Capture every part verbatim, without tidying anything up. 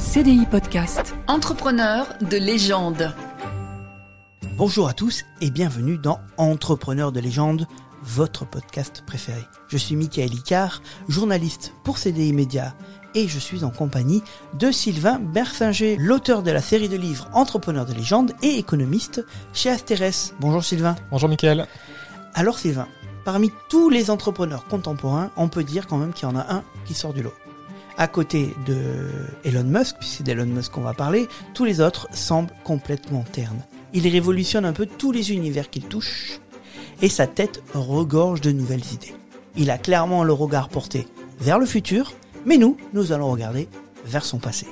C D I Podcast. Entrepreneur de légende. Bonjour à tous et bienvenue dans Entrepreneur de légende, votre podcast préféré. Je suis Michael Icard, journaliste pour C D I Média et je suis en compagnie de Sylvain Bersinger, l'auteur de la série de livres Entrepreneur de légende et économiste chez Asterès. Bonjour Sylvain. Bonjour Michael. Alors Sylvain, parmi tous les entrepreneurs contemporains, on peut dire quand même qu'il y en a un qui sort du lot. À côté de Elon Musk, puisque c'est d'Elon Musk qu'on va parler, tous les autres semblent complètement ternes. Il révolutionne un peu tous les univers qu'il touche, et sa tête regorge de nouvelles idées. Il a clairement le regard porté vers le futur, mais nous, nous allons regarder vers son passé.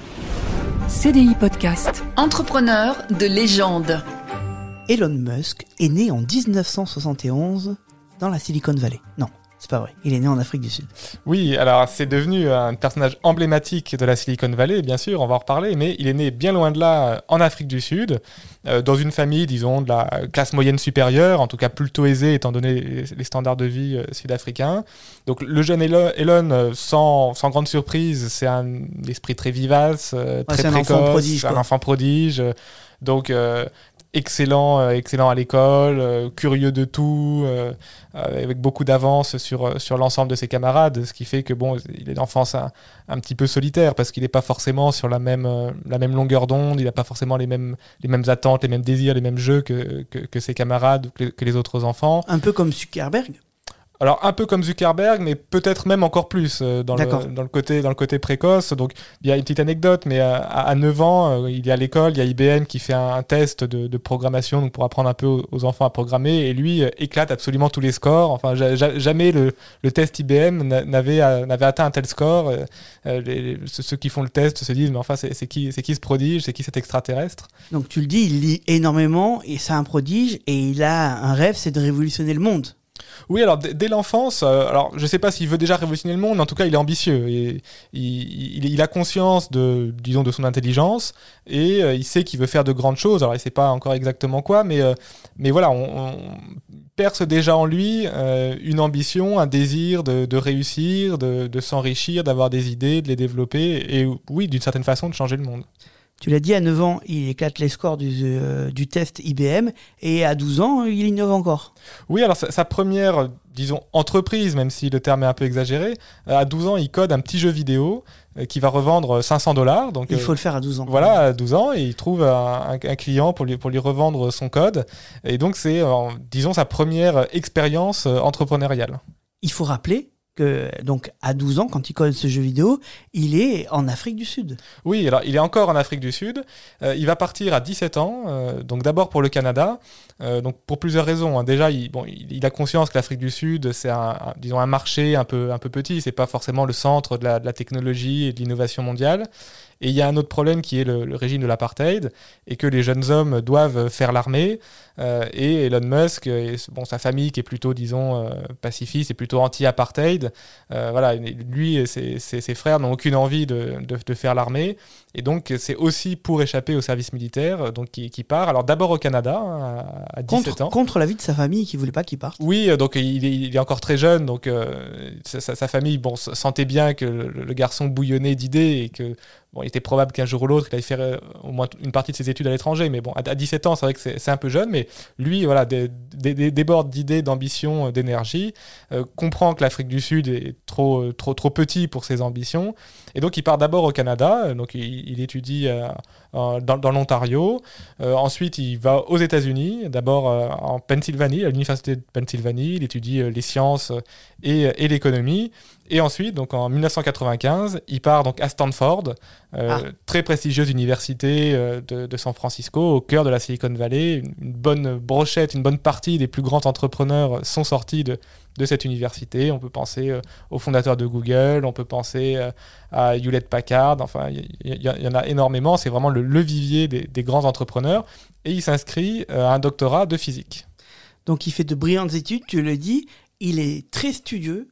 C D I Podcast. Entrepreneur de légende. Elon Musk est né en dix-neuf cent soixante et onze dans la Silicon Valley. Non. C'est pas vrai, il est né en Afrique du Sud. Oui, alors c'est devenu un personnage emblématique de la Silicon Valley, bien sûr, on va en reparler, mais il est né bien loin de là, en Afrique du Sud, euh, dans une famille, disons, de la classe moyenne supérieure, en tout cas plutôt aisée, étant donné les standards de vie euh, sud-africains. Donc le jeune Elon, Elon euh, sans, sans grande surprise, c'est un esprit très vivace, euh, ouais, très c'est précoce, un enfant prodige, un quoi. enfant prodige, euh, donc... Euh, excellent, euh, excellent à l'école, euh, curieux de tout, euh, euh, avec beaucoup d'avance sur, sur l'ensemble de ses camarades, ce qui fait que bon, il est d'enfance un, un petit peu solitaire parce qu'il n'est pas forcément sur la même, euh, la même longueur d'onde, il n'a pas forcément les mêmes, les mêmes attentes, les mêmes désirs, les mêmes jeux que, que, que ses camarades, que les, que les autres enfants. Un peu comme Zuckerberg. Alors un peu comme Zuckerberg, mais peut-être même encore plus euh, dans, le, dans, le côté, dans le côté précoce. Donc il y a une petite anecdote, mais à, à neuf ans, euh, il est à l'école, il y a I B M qui fait un, un test de, de programmation donc pour apprendre un peu aux, aux enfants à programmer, et lui euh, éclate absolument tous les scores. Enfin, ja, ja, jamais le, le test I B M n'avait, euh, n'avait atteint un tel score. Euh, les, les, ceux qui font le test se disent, mais enfin, c'est, c'est, qui, c'est qui ce prodige, c'est qui cet extraterrestre? Donc tu le dis, il lit énormément, et c'est un prodige, et il a un rêve, c'est de révolutionner le monde. Oui, alors d- dès l'enfance, euh, alors je sais pas s'il veut déjà révolutionner le monde, mais en tout cas il est ambitieux et il, il, il a conscience de, disons, de son intelligence et euh, il sait qu'il veut faire de grandes choses. Alors il sait pas encore exactement quoi, mais euh, mais voilà, on, on perce déjà en lui euh, une ambition, un désir de, de réussir, de, de s'enrichir, d'avoir des idées, de les développer et oui, d'une certaine façon de changer le monde. Tu l'as dit, à neuf ans, il éclate les scores du, euh, du test I B M, et à douze ans, il innove encore. Oui, alors sa, sa première, disons, entreprise, même si le terme est un peu exagéré, à douze ans, il code un petit jeu vidéo euh, qui va revendre cinq cents dollars. Donc, il faut euh, le faire à douze ans. Voilà, à douze ans, et il trouve un, un, un client pour lui, pour lui revendre son code. Et donc, c'est, euh, disons, sa première expérience euh, entrepreneuriale. Il faut rappeler que, donc, à douze ans, quand il code ce jeu vidéo, il est en Afrique du Sud. Oui, alors il est encore en Afrique du Sud. Euh, il va partir à dix-sept ans, euh, donc d'abord pour le Canada, euh, donc pour plusieurs raisons. Hein. Déjà, il, bon, il, il a conscience que l'Afrique du Sud, c'est un, un, disons, un marché un peu, un peu petit, c'est pas forcément le centre de la, de la technologie et de l'innovation mondiale. Et il y a un autre problème qui est le, le régime de l'apartheid et que les jeunes hommes doivent faire l'armée. Euh, et Elon Musk et bon, sa famille qui est plutôt, disons, euh, pacifiste et plutôt anti-apartheid, euh, voilà, lui et ses, ses, ses frères n'ont aucune envie de, de, de faire l'armée. Et donc, c'est aussi pour échapper au service militaire donc, qui, qui part. Alors d'abord au Canada, hein, à dix-sept contre, ans. Contre l'avis de sa famille qui ne voulait pas qu'il parte. Oui, donc il est, il est encore très jeune. Donc euh, sa, sa famille bon, sentait bien que le, le garçon bouillonnait d'idées et que bon, il était probable qu'un jour ou l'autre, il allait faire euh, au moins une partie de ses études à l'étranger. Mais bon, à, à dix-sept ans, c'est vrai que c'est, c'est un peu jeune. Mais lui, voilà, dé, dé, dé, déborde d'idées, d'ambition, d'énergie, euh, comprend que l'Afrique du Sud est trop, trop, trop petit pour ses ambitions. Et donc, il part d'abord au Canada. Donc, il, il étudie euh, euh, dans, dans l'Ontario. Euh, ensuite, il va aux États-Unis, d'abord euh, en Pennsylvanie, à l'Université de Pennsylvanie. Il étudie euh, les sciences et, et l'économie. Et ensuite, donc en dix-neuf cent quatre-vingt-quinze, il part donc à Stanford, euh, ah. très prestigieuse université euh, de, de San Francisco, au cœur de la Silicon Valley. Une, une bonne brochette, une bonne partie des plus grands entrepreneurs sont sortis de, de cette université. On peut penser euh, au fondateur de Google, on peut penser euh, à Hewlett Packard. Enfin, il y, y, y en a énormément. C'est vraiment le, le vivier des, des grands entrepreneurs. Et il s'inscrit euh, à un doctorat de physique. Donc, il fait de brillantes études, tu le dis. Il est très studieux.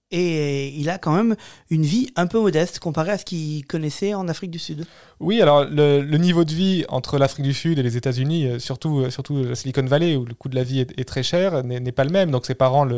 Et il a quand même une vie un peu modeste comparée à ce qu'il connaissait en Afrique du Sud. Oui, alors le, le niveau de vie entre l'Afrique du Sud et les États-Unis, surtout, surtout la Silicon Valley, où le coût de la vie est, est très cher, n'est, n'est pas le même. Donc ses parents le,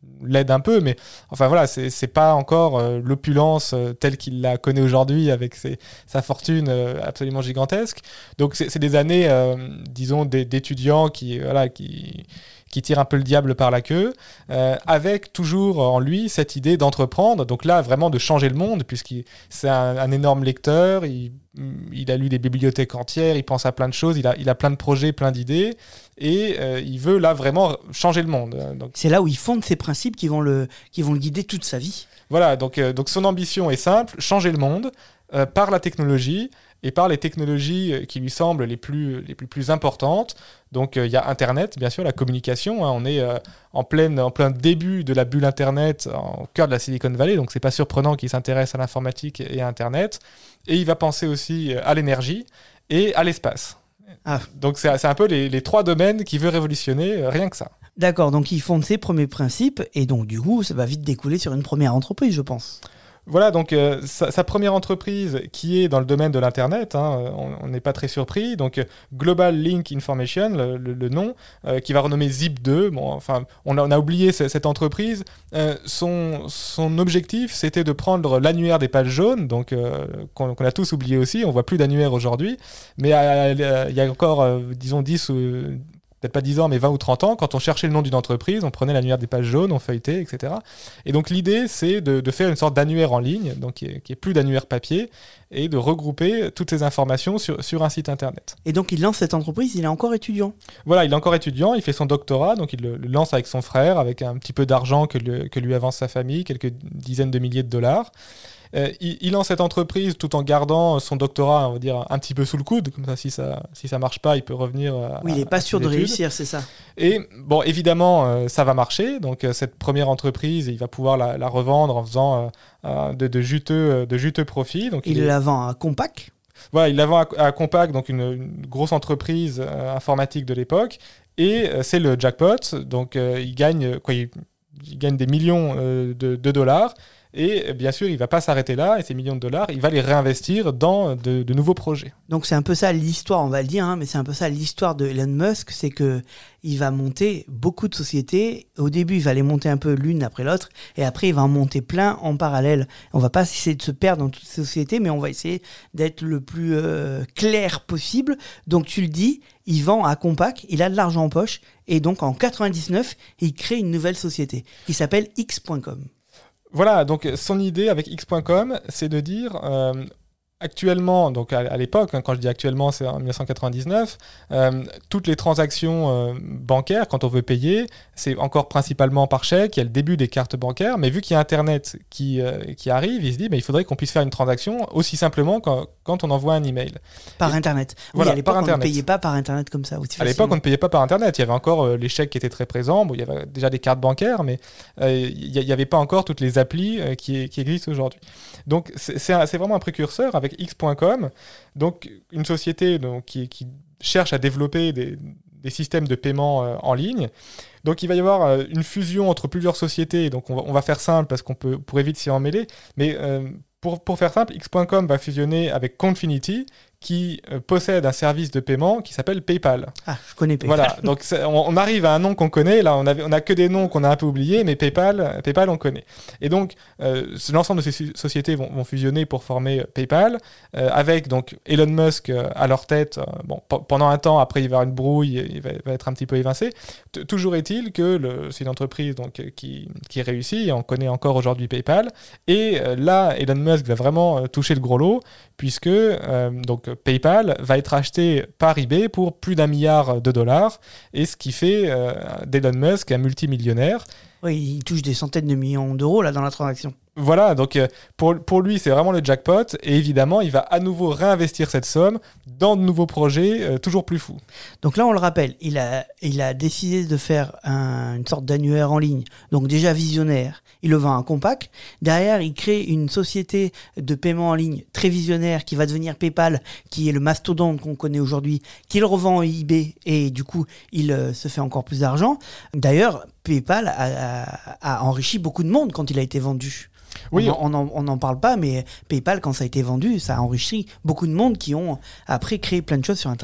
l'aide un peu, mais enfin voilà, c'est, c'est pas encore euh, l'opulence euh, telle qu'il la connaît aujourd'hui avec ses, sa fortune euh, absolument gigantesque. Donc c'est, c'est des années, euh, disons, d'étudiants qui, voilà, qui, qui tirent un peu le diable par la queue, euh, avec toujours en lui cette idée d'entreprendre. Donc là, vraiment de changer le monde, puisqu'il c'est un, un énorme lecteur, il, il a lu des bibliothèques entières, il pense à plein de choses, il a, il a plein de projets, plein d'idées, et euh, il veut là vraiment changer le monde. Donc, c'est là où il fonde ses principes qui vont le, qui vont le guider toute sa vie. Voilà, donc, euh, donc son ambition est simple, changer le monde euh, par la technologie, et par les technologies qui lui semblent les plus, les plus, plus importantes. Donc il euh, y a Internet, bien sûr, la communication. Hein, on est euh, en, pleine, en plein début de la bulle Internet, au cœur de la Silicon Valley, donc c'est pas surprenant qu'il s'intéresse à l'informatique et à Internet. Et il va penser aussi à l'énergie et à l'espace. Ah. Donc c'est, c'est un peu les, les trois domaines qu'il veut révolutionner, euh, rien que ça. D'accord, donc il fonde ses premiers principes, et donc du coup, ça va vite découler sur une première entreprise, je pense. Voilà, donc euh, sa, sa première entreprise qui est dans le domaine de l'Internet, hein, on n'est pas très surpris, donc Global Link Information, le, le, le nom, euh, qui va renommer Zip deux. Bon, enfin, on a, on a oublié c- cette entreprise. Euh, son, son objectif, c'était de prendre l'annuaire des pages jaunes, donc euh, qu'on, qu'on a tous oublié aussi, on voit plus d'annuaire aujourd'hui, mais il y a encore, euh, disons, dix ou... peut-être pas dix ans, mais vingt ou trente ans, quand on cherchait le nom d'une entreprise, on prenait l'annuaire des pages jaunes, on feuilletait, et cetera. Et donc l'idée, c'est de, de faire une sorte d'annuaire en ligne, donc qui est plus d'annuaire papier, et de regrouper toutes ces informations sur, sur un site internet. Et donc il lance cette entreprise, il est encore étudiant. Voilà, il est encore étudiant, il fait son doctorat, donc il le, le lance avec son frère, avec un petit peu d'argent que, le, que lui avance sa famille, quelques dizaines de milliers de dollars. Euh, il, il lance cette entreprise tout en gardant son doctorat, on va dire, un petit peu sous le coude, comme ça, si ça, si ça marche pas, il peut revenir. À, oui, il n'est pas sûr de études. réussir, c'est ça. Et bon, évidemment, euh, ça va marcher. Donc euh, cette première entreprise, il va pouvoir la, la revendre en faisant euh, de, de juteux, de juteux profits. Donc il, il est... la vend à Compaq. Voilà, il la vend à, à Compaq, donc une, une grosse entreprise euh, informatique de l'époque, et euh, c'est le jackpot. Donc euh, il gagne, quoi, il, il gagne des millions euh, de, de dollars. Et bien sûr, il ne va pas s'arrêter là, et ces millions de dollars, il va les réinvestir dans de, de nouveaux projets. Donc c'est un peu ça l'histoire, on va le dire, hein, mais c'est un peu ça l'histoire de Elon Musk, c'est qu'il va monter beaucoup de sociétés. Au début, il va les monter un peu l'une après l'autre, et après, il va en monter plein en parallèle. On ne va pas essayer de se perdre dans toutes ces sociétés, mais on va essayer d'être le plus euh, clair possible. Donc tu le dis, il vend à Compaq, il a de l'argent en poche, et donc en quatre-vingt-dix-neuf, il crée une nouvelle société qui s'appelle X point com. Voilà, donc son idée avec X point com, c'est de dire, euh, actuellement, donc à, à l'époque, hein, quand je dis actuellement, c'est en dix-neuf cent quatre-vingt-dix-neuf, euh, toutes les transactions euh, bancaires, quand on veut payer, c'est encore principalement par chèque, il y a le début des cartes bancaires, mais vu qu'il y a Internet qui, euh, qui arrive, il se dit, bah, il faudrait qu'on puisse faire une transaction aussi simplement quand, quand on envoie un email. Par Et, Internet. Oui, voilà, à l'époque, par on Internet. ne payait pas par Internet comme ça. Aussi à l'époque, on ne payait pas par Internet. Il y avait encore euh, les chèques qui étaient très présents. Bon, il y avait déjà des cartes bancaires, mais euh, il n'y avait pas encore toutes les applis euh, qui, qui existent aujourd'hui. Donc, c'est, c'est, un, c'est vraiment un précurseur avec X point com. Donc, une société donc, qui, qui cherche à développer des, des systèmes de paiement euh, en ligne. Donc, il va y avoir euh, une fusion entre plusieurs sociétés. Donc, on va, on va faire simple parce qu'on peut, pourrait vite s'y emmêler. Mais euh, pour, pour faire simple, X point com va fusionner avec Confinity, qui euh, possède un service de paiement qui s'appelle PayPal. Ah, je connais PayPal. Voilà, donc on, on arrive à un nom qu'on connaît. Là, on, avait, on a que des noms qu'on a un peu oubliés, mais PayPal, PayPal, on connaît. Et donc, euh, l'ensemble de ces sociétés vont, vont fusionner pour former PayPal, euh, avec donc Elon Musk euh, à leur tête. Euh, bon, p- pendant un temps, après, il va y avoir une brouille, il va, il va être un petit peu évincé. T- toujours est-il que le, c'est une entreprise donc, qui, qui réussit. On connaît encore aujourd'hui PayPal. Et euh, là, Elon Musk va vraiment euh, toucher le gros lot, puisque euh, donc PayPal va être acheté par eBay pour plus d'un milliard de dollars, et ce qui fait euh, d'Elon Musk un multimillionnaire. Oui, il touche des centaines de millions d'euros là dans la transaction. Voilà, donc euh, pour, pour lui, c'est vraiment le jackpot, et évidemment, il va à nouveau réinvestir cette somme dans de nouveaux projets euh, toujours plus fous. Donc là, on le rappelle, il a, il a décidé de faire un, une sorte d'annuaire en ligne, donc déjà visionnaire. Il le vend à Compaq. Derrière, il crée une société de paiement en ligne très visionnaire qui va devenir PayPal, qui est le mastodonte qu'on connaît aujourd'hui, qu'il revend à eBay, et du coup, il euh, se fait encore plus d'argent. D'ailleurs, PayPal a, a, a enrichi beaucoup de monde quand il a été vendu. Oui, on n'en parle pas, mais PayPal, quand ça a été vendu, ça a enrichi beaucoup de monde qui ont après créé plein de choses sur Internet.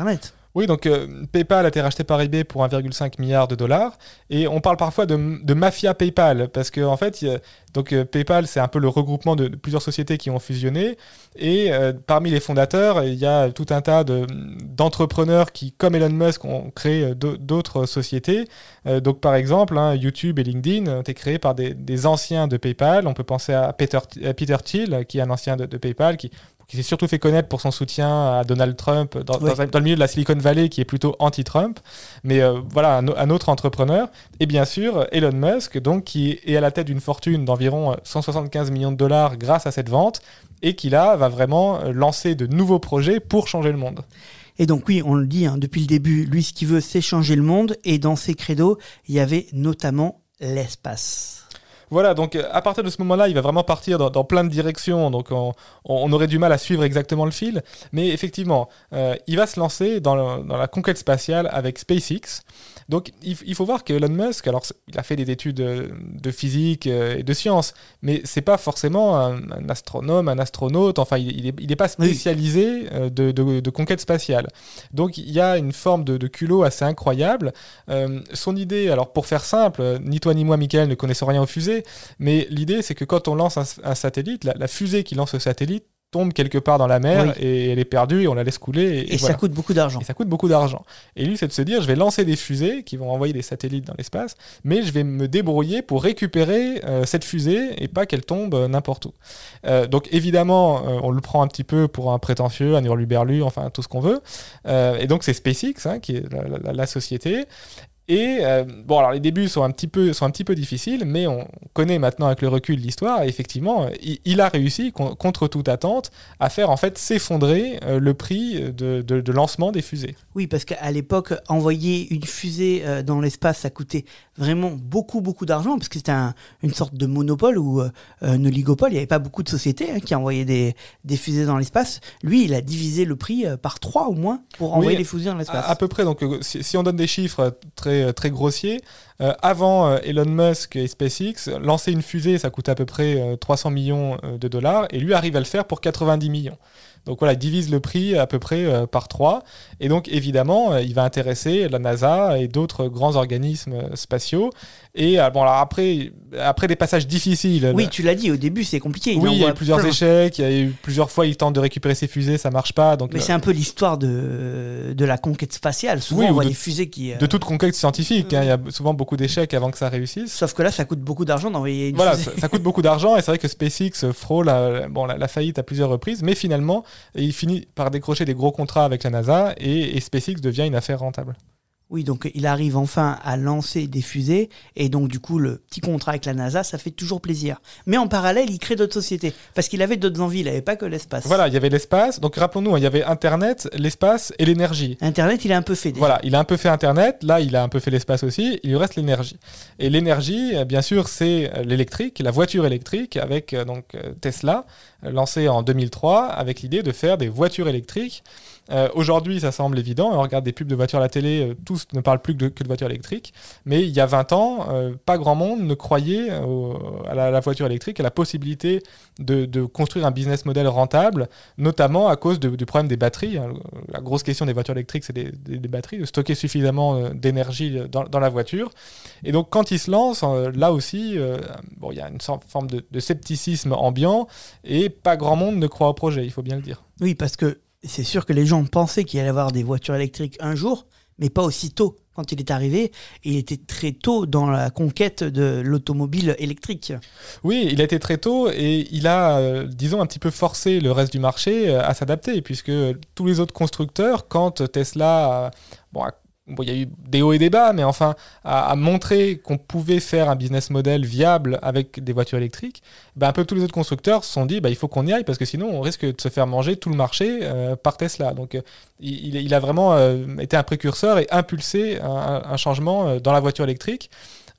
Oui, donc euh, PayPal a été racheté par eBay pour un virgule cinq milliard de dollars et on parle parfois de, de mafia PayPal parce qu'en en fait, y a, donc, euh, PayPal, c'est un peu le regroupement de, de plusieurs sociétés qui ont fusionné et euh, parmi les fondateurs, il y a tout un tas de, d'entrepreneurs qui, comme Elon Musk, ont créé d'autres sociétés. Euh, donc par exemple, hein, YouTube et LinkedIn ont été créés par des, des anciens de PayPal. On peut penser à Peter, à Peter Thiel, qui est un ancien de, de PayPal, qui qui s'est surtout fait connaître pour son soutien à Donald Trump dans, oui. dans, dans le milieu de la Silicon Valley, qui est plutôt anti-Trump. Mais euh, voilà, un, un autre entrepreneur. Et bien sûr, Elon Musk, donc, qui est à la tête d'une fortune d'environ cent soixante-quinze millions de dollars grâce à cette vente, et qui là va vraiment lancer de nouveaux projets pour changer le monde. Et donc oui, on le dit hein, depuis le début, lui ce qu'il veut c'est changer le monde, et dans ses credos, il y avait notamment l'espace. Voilà, donc à partir de ce moment-là, il va vraiment partir dans, dans plein de directions, donc on, on aurait du mal à suivre exactement le fil, mais effectivement, euh, il va se lancer dans, le, dans la conquête spatiale avec SpaceX. Donc il, il faut voir que Elon Musk, alors il a fait des études de physique et de sciences, mais c'est pas forcément un, un astronome, un astronaute, enfin il, il, est, il est pas spécialisé oui. de, de, de conquête spatiale. Donc il y a une forme de, de culot assez incroyable. Euh, son idée, alors pour faire simple, ni toi ni moi, Michael, ne connaissons rien aux fusées, mais l'idée, c'est que quand on lance un, un satellite, la, la fusée qui lance le satellite tombe quelque part dans la mer oui. et elle est perdue et on la laisse couler. Et, et, et voilà. ça coûte beaucoup d'argent. Et ça coûte beaucoup d'argent. Et lui, c'est de se dire, je vais lancer des fusées qui vont envoyer des satellites dans l'espace, mais je vais me débrouiller pour récupérer euh, cette fusée et pas qu'elle tombe euh, n'importe où. Euh, donc évidemment, euh, on le prend un petit peu pour un prétentieux, un hurluberlu, enfin tout ce qu'on veut. Euh, et donc c'est SpaceX, hein, qui est la, la, la société. Et euh, bon, alors les débuts sont un petit peu, sont un petit peu difficiles, mais on connaît maintenant avec le recul l'histoire. Et effectivement, il, il a réussi, con, contre toute attente, à faire en fait s'effondrer euh, le prix de, de, de lancement des fusées. Oui, parce qu'à l'époque, envoyer une fusée euh, dans l'espace, ça coûtait vraiment beaucoup, beaucoup d'argent, parce que c'était un, une sorte de monopole ou euh, un oligopole. Il n'y avait pas beaucoup de sociétés hein, qui envoyaient des, des fusées dans l'espace. Lui, il a divisé le prix euh, par trois au moins pour envoyer oui, des fusées dans l'espace. À, à peu près. Donc, si, si on donne des chiffres très très grossier. Euh, avant euh, Elon Musk et SpaceX, lancer une fusée, ça coûte à peu près euh, trois cents millions de dollars, et lui arrive à le faire pour quatre-vingt-dix millions. Donc voilà, il divise le prix à peu près euh, par trois. Et donc évidemment, euh, il va intéresser la NASA et d'autres grands organismes euh, spatiaux. Et euh, bon, alors après, après des passages difficiles. Oui, là, tu l'as dit, au début c'est compliqué. Il oui, il y a eu plusieurs plein. échecs. Il y a eu plusieurs fois, il tente de récupérer ses fusées, ça marche pas. Donc, mais euh, c'est un peu l'histoire de, de la conquête spatiale. Souvent, oui, on voit de, des fusées qui. Euh... De toute conquête scientifique. Hein, il y a souvent beaucoup d'échecs avant que ça réussisse. Sauf que là, ça coûte beaucoup d'argent d'envoyer une voilà, fusée. Ça, ça coûte beaucoup d'argent. Et c'est vrai que SpaceX frôle la, bon, la, la faillite à plusieurs reprises. Mais finalement, il finit par décrocher des gros contrats avec la NASA et, et SpaceX devient une affaire rentable. Oui, donc il arrive enfin à lancer des fusées et donc du coup le petit contrat avec la NASA, ça fait toujours plaisir. Mais en parallèle, il crée d'autres sociétés parce qu'il avait d'autres envies, il n'avait pas que l'espace. Voilà, il y avait l'espace, donc rappelons-nous, il y avait Internet, l'espace et l'énergie. Internet, il a un peu fait déjà. Voilà, il a un peu fait Internet, là il a un peu fait l'espace aussi, il lui reste l'énergie. Et l'énergie, bien sûr, c'est l'électrique, la voiture électrique avec donc Tesla, lancée en deux mille trois avec l'idée de faire des voitures électriques. Euh, aujourd'hui, ça semble évident. On regarde des pubs de voitures à la télé, euh, tous ne parlent plus que de, que de voitures électriques. Mais il y a vingt ans, euh, pas grand monde ne croyait au, à, la, à la voiture électrique, à la possibilité de, de construire un business model rentable, notamment à cause de, du problème des batteries. La grosse question des voitures électriques, c'est des, des, des batteries, de stocker suffisamment d'énergie dans, dans la voiture. Et donc, quand ils se lancent, euh, là aussi, euh, bon, il y a une sorte, forme de, de scepticisme ambiant et pas grand monde ne croit au projet, il faut bien le dire. Oui, parce que c'est sûr que les gens pensaient qu'il allait y avoir des voitures électriques un jour, mais pas aussi tôt. Quand il est arrivé, il était très tôt dans la conquête de l'automobile électrique. Oui, il a été très tôt et il a, euh, disons, un petit peu forcé le reste du marché euh, à s'adapter, puisque tous les autres constructeurs, quand Tesla a, bon, a Bon, il y a eu des hauts et des bas, mais enfin, à, à montrer qu'on pouvait faire un business model viable avec des voitures électriques, ben, un peu tous les autres constructeurs se sont dit, ben, il faut qu'on y aille, parce que sinon, on risque de se faire manger tout le marché euh, par Tesla. Donc, euh, il, il a vraiment euh, été un précurseur et impulsé un, un changement dans la voiture électrique,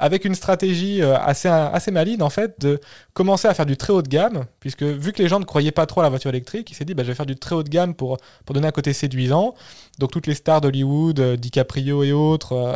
avec une stratégie euh, assez, assez maligne, en fait, de commencer à faire du très haut de gamme, puisque vu que les gens ne croyaient pas trop à la voiture électrique, il s'est dit, bah, je vais faire du très haut de gamme pour, pour donner un côté séduisant. Donc toutes les stars d'Hollywood, euh, DiCaprio et autres, euh,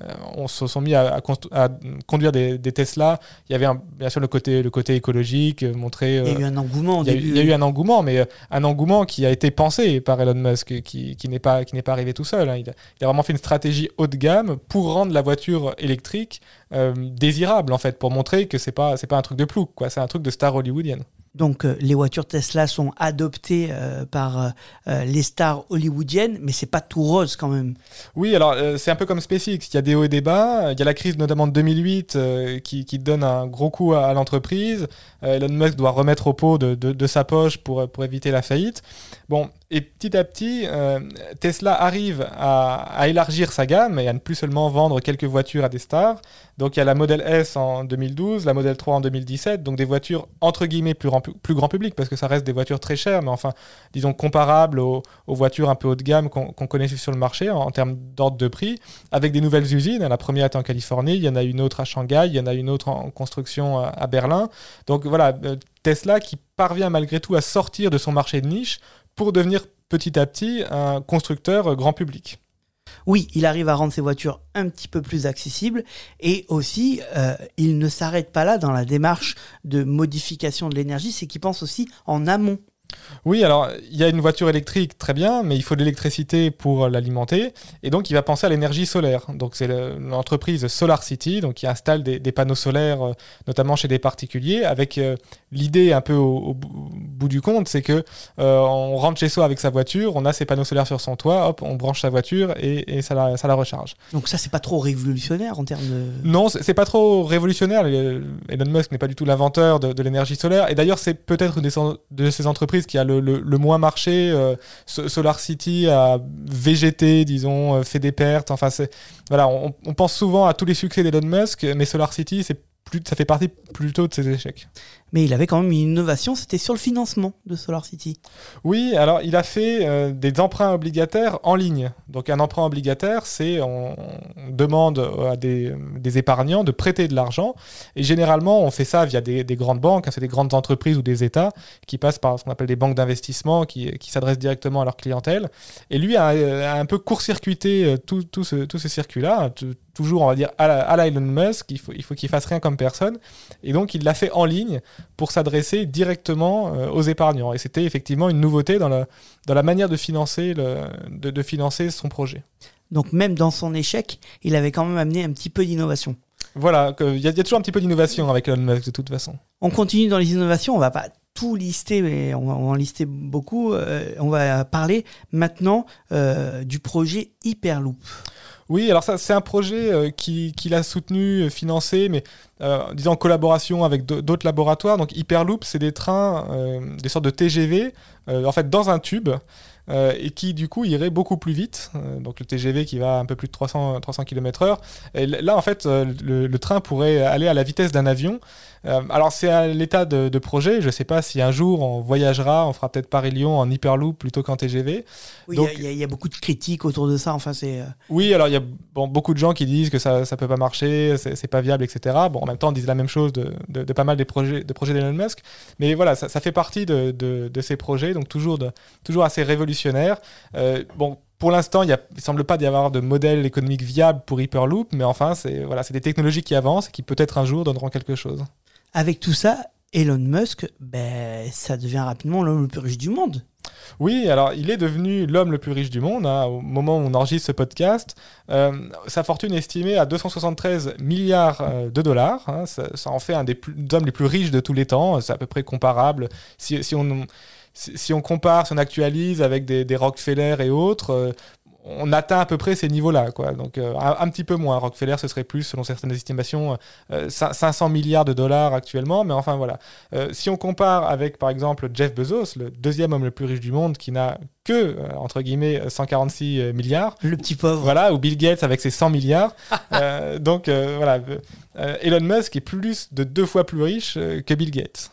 on se sont mis à, à, constru- à conduire des, des Tesla. Il y avait un, bien sûr le côté, le côté écologique, euh, montrer... Euh, il y a eu un engouement au il y a, début. Il y a eu un engouement, mais euh, un engouement qui a été pensé par Elon Musk, qui, qui, n'est, pas, qui n'est pas arrivé tout seul. Hein. Il, a, il a vraiment fait une stratégie haut de gamme pour rendre la voiture électrique euh, désirable, en fait, pour montrer que c'est pas, c'est pas un truc de plouc, quoi. C'est un truc de star hollywoodienne. Donc euh, les voitures Tesla sont adoptées euh, par euh, les stars hollywoodiennes, mais c'est pas tout rose quand même. Oui, alors euh, c'est un peu comme SpaceX, il y a des hauts et des bas, il y a la crise notamment de deux mille huit euh, qui, qui donne un gros coup à, à l'entreprise, euh, Elon Musk doit remettre au pot de, de, de sa poche pour, pour éviter la faillite. Bon, et petit à petit, euh, Tesla arrive à, à élargir sa gamme et à ne plus seulement vendre quelques voitures à des stars. Donc il y a la Model S en deux mille douze, la Model trois en deux mille dix-sept, donc des voitures entre guillemets plus, rem- plus grand public, parce que ça reste des voitures très chères, mais enfin, disons comparables aux, aux voitures un peu haut de gamme qu'on, qu'on connaît sur le marché en, en termes d'ordre de prix, avec des nouvelles usines. La première était en Californie, il y en a une autre à Shanghai, il y en a une autre en construction à, à Berlin. Donc voilà, euh, Tesla qui parvient malgré tout à sortir de son marché de niche pour devenir petit à petit un constructeur grand public. Oui, il arrive à rendre ses voitures un petit peu plus accessibles et aussi, euh, il ne s'arrête pas là dans la démarche de modification de l'énergie, c'est qu'il pense aussi en amont. Oui, alors il y a une voiture électrique, très bien, mais il faut de l'électricité pour l'alimenter, et donc il va penser à l'énergie solaire. Donc c'est le, l'entreprise SolarCity, donc qui installe des, des panneaux solaires, euh, notamment chez des particuliers, avec euh, l'idée un peu au, au bout du compte, c'est que euh, on rentre chez soi avec sa voiture, on a ses panneaux solaires sur son toit, hop, on branche sa voiture et, et ça, la, ça la recharge. Donc ça, c'est pas trop révolutionnaire en termes de... Non, c'est, c'est pas trop révolutionnaire. Elon Musk n'est pas du tout l'inventeur de, de l'énergie solaire, et d'ailleurs c'est peut-être une des, de ces entreprises qui a le, le, le moins marché. euh, SolarCity a végété, disons, euh, fait des pertes. Enfin, c'est, voilà, on, on pense souvent à tous les succès d'Elon Musk, mais SolarCity, c'est plus, ça fait partie plutôt de ses échecs. Mais il avait quand même une innovation, c'était sur le financement de SolarCity. Oui, alors il a fait euh, des emprunts obligataires en ligne. Donc un emprunt obligataire, c'est on, on demande à des, des épargnants de prêter de l'argent. Et généralement, on fait ça via des, des grandes banques, hein, c'est des grandes entreprises ou des États qui passent par ce qu'on appelle des banques d'investissement, qui, qui s'adressent directement à leur clientèle. Et lui a, a un peu court-circuité tout, tout ce, tout ce circuit-là, tout, toujours, on va dire, à la, à la Elon Musk. Il faut, il faut qu'il fasse rien comme personne. Et donc, il l'a fait en ligne pour s'adresser directement euh, aux épargnants. Et c'était effectivement une nouveauté dans la, dans la manière de financer, le, de, de financer son projet. Donc même dans son échec, il avait quand même amené un petit peu d'innovation. Voilà, il y, y a toujours un petit peu d'innovation avec Elon Musk de toute façon. On continue dans les innovations, on va pas tout lister, mais on va, on va en lister beaucoup. Euh, on va parler maintenant euh, du projet Hyperloop. Oui, alors ça, c'est un projet euh, qui, qu'il a soutenu, financé, mais euh, disons en collaboration avec d'autres laboratoires. Donc Hyperloop, c'est des trains, euh, des sortes de T G V, euh, en fait dans un tube, euh, et qui du coup iraient beaucoup plus vite. Euh, donc le T G V qui va un peu plus de trois cents kilomètres heure. Et là, en fait, euh, le, le train pourrait aller à la vitesse d'un avion. Euh, alors c'est à l'état de, de projet. Je ne sais pas si un jour on voyagera, on fera peut-être Paris-Lyon en Hyperloop plutôt qu'en T G V. Oui, donc, il y, y a beaucoup de critiques autour de ça. Enfin, c'est. Euh... Oui, alors il y a bon, beaucoup de gens qui disent que ça, ça peut pas marcher, c'est, c'est pas viable, et cetera. Bon, en même temps, on disent la même chose de, de, de pas mal des projets, de projets d'Elon Musk. Mais voilà, ça, ça fait partie de, de, de ces projets, donc toujours, de, toujours assez révolutionnaire. Euh, bon. Pour l'instant, il ne semble pas y avoir de modèle économique viable pour Hyperloop, mais enfin, c'est, voilà, c'est des technologies qui avancent et qui peut-être un jour donneront quelque chose. Avec tout ça, Elon Musk, ben, ça devient rapidement l'homme le plus riche du monde. Oui, alors il est devenu l'homme le plus riche du monde, hein, au moment où on enregistre ce podcast. Euh, sa fortune est estimée à deux cent soixante-treize milliards euh, de dollars. Hein, ça, ça en fait un des, plus, des hommes les plus riches de tous les temps. C'est à peu près comparable. Si, si on... Si on compare, si on actualise avec des, des Rockefeller et autres, euh, on atteint à peu près ces niveaux-là, quoi. Donc euh, un, un petit peu moins. Rockefeller, ce serait plus, selon certaines estimations, euh, cinq cents milliards de dollars actuellement. Mais enfin, voilà. Euh, si on compare avec, par exemple, Jeff Bezos, le deuxième homme le plus riche du monde, qui n'a que, euh, entre guillemets, cent quarante-six milliards. Le petit pauvre. Voilà, ou Bill Gates avec ses cent milliards. euh, donc, euh, voilà. Euh, Elon Musk est plus de deux fois plus riche euh, que Bill Gates.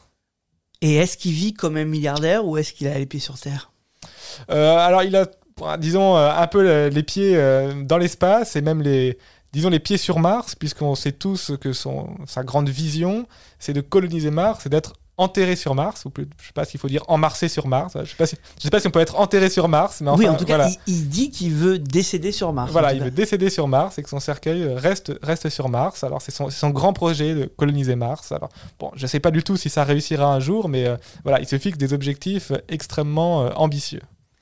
Et est-ce qu'il vit comme un milliardaire ou est-ce qu'il a les pieds sur terre ? euh, Alors, il a, disons, un peu les pieds dans l'espace et même les, disons, les pieds sur Mars, puisqu'on sait tous que son, sa grande vision, c'est de coloniser Mars, c'est d'être enterré sur Mars, ou plus, je sais pas s'il faut dire emmarsé sur Mars. Je sais pas si, je sais pas si on peut être enterré sur Mars, mais enfin, oui, en tout cas, voilà. il, il dit qu'il veut décéder sur Mars. Voilà, il veut décéder sur Mars et que son cercueil reste, reste sur Mars. Alors, c'est son, c'est son grand projet de coloniser Mars. Alors, bon, je sais pas du tout si ça réussira un jour, mais euh, voilà, il se fixe des objectifs extrêmement euh, ambitieux.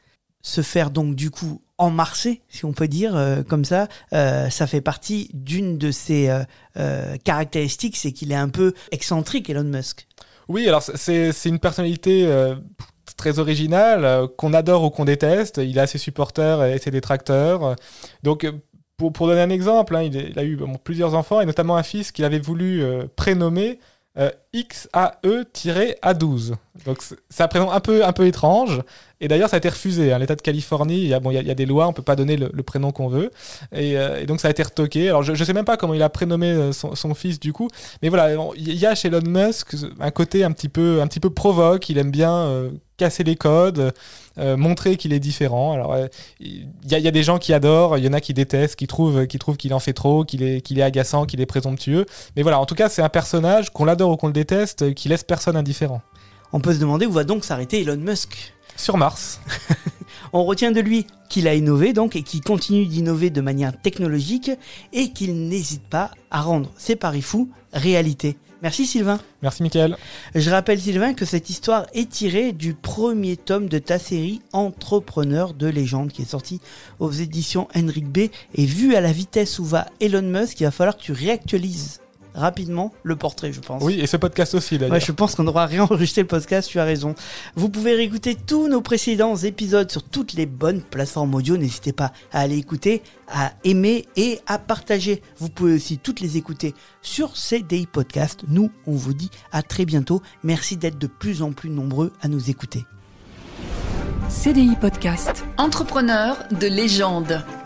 Se faire donc du coup emmarcher, si on peut dire euh, comme ça, euh, ça fait partie d'une de ses euh, euh, caractéristiques, c'est qu'il est un peu excentrique, Elon Musk. Oui, alors c'est, c'est une personnalité euh, très originale, euh, qu'on adore ou qu'on déteste. Il a ses supporters et ses détracteurs. Donc, pour, pour donner un exemple, hein, il, est, il a eu bon, plusieurs enfants, et notamment un fils qu'il avait voulu euh, prénommer euh, X A E A douze. Donc, c'est un prénom un peu, un peu étrange. Et d'ailleurs, ça a été refusé. Hein. L'État de Californie, il y a, bon, il y a, il y a des lois, on ne peut pas donner le, le prénom qu'on veut. Et, euh, et donc, ça a été retoqué. Alors, je ne sais même pas comment il a prénommé son, son fils, du coup. Mais voilà, il y a chez Elon Musk un côté un petit peu, un petit peu provoque. Il aime bien euh, casser les codes, euh, montrer qu'il est différent. Alors, euh, il y, y a des gens qui adorent, il y en a qui détestent, qui trouvent, qui trouvent qu'il en fait trop, qu'il est, qu'il est agaçant, qu'il est présomptueux. Mais voilà, en tout cas, c'est un personnage, qu'on l'adore ou qu'on le déteste, qui laisse personne indifférent. On peut se demander où va donc s'arrêter Elon Musk. Sur Mars. On retient de lui qu'il a innové donc et qu'il continue d'innover de manière technologique et qu'il n'hésite pas à rendre ses paris fous réalité. Merci Sylvain. Merci Mickaël. Je rappelle Sylvain que cette histoire est tirée du premier tome de ta série Entrepreneur de légende qui est sorti aux éditions Henrik B. Et vu à la vitesse où va Elon Musk, il va falloir que tu réactualises rapidement le portrait, je pense. Oui, et ce podcast aussi d'ailleurs. Ouais, je pense qu'on devra réenregistrer le podcast, tu as raison. Vous pouvez réécouter tous nos précédents épisodes sur toutes les bonnes plateformes audio. N'hésitez pas à aller écouter, à aimer et à partager. Vous pouvez aussi toutes les écouter sur C D I Podcast. Nous, on vous dit à très bientôt. Merci d'être de plus en plus nombreux à nous écouter. C D I Podcast. Entrepreneur de légende.